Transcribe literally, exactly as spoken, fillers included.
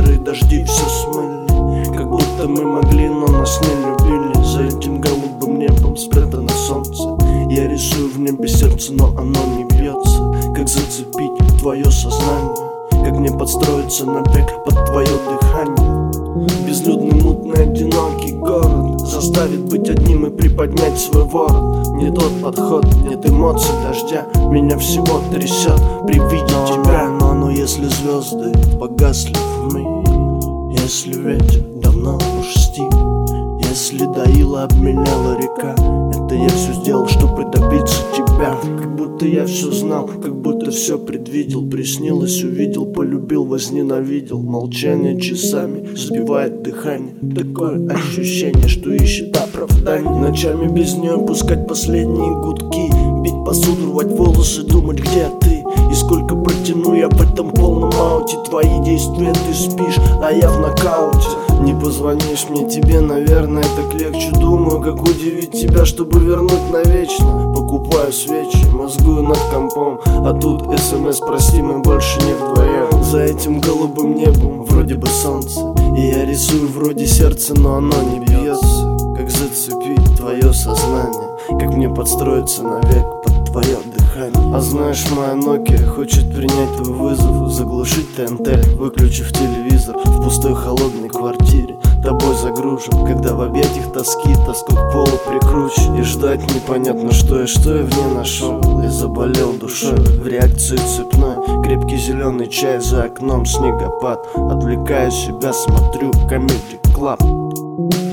серые дожди все смыли, как будто мы могли, но нас не любили. За этим голубым небом спрятано солнце. Я рисую в небе сердце, но оно не бьется. Как зацепить твое сознание, как мне подстроиться на бег под твое дыхание. Безлюдный, мутный, одинокий город заставит быть одним и приподнять свой ворот. Не тот подход, нет эмоций дождя, меня всего трясет при виде тебя. Но, но если звезды погасли в мире, если ветер давно уж стих, если доила обменяла река, это я все сделал, чтобы добиться тебя. Как будто я все знал, как будто все предвидел. Приснилось, увидел, полюбил, возненавидел. Молчание часами сбивает дыхание. Такое ощущение, что ищет оправдание. Ночами без нее пускать последние гудки, бить посуду, рвать волосы, думать, где ты. И сколько протяну я в этом полном ауте. Твои действия, ты спишь, а я в нокауте. Не позвонишь мне, тебе, наверное, так легче. Думаю, как удивить тебя, чтобы вернуть навечно. Покупаю свечи, мозгую над компом, а тут смс: прости, мы больше не вдвоем. За этим голубым небом вроде бы солнце, и я рисую вроде сердце, но оно не бьется. Как зацепить твое сознание, как мне подстроиться навек под твое дыхание. А знаешь, моя Nokia хочет принять твой вызов, заглушить ТНТ, выключив телевизор в пустой холодной квартире. Тобой загружен, когда в объятиях тоски, тоску к полу прикручен. И ждать непонятно что и что я в ней нашел. Я заболел душой в реакции цепной. Крепкий зеленый чай за окном, снегопад. Отвлекаю себя, смотрю Comedy Club.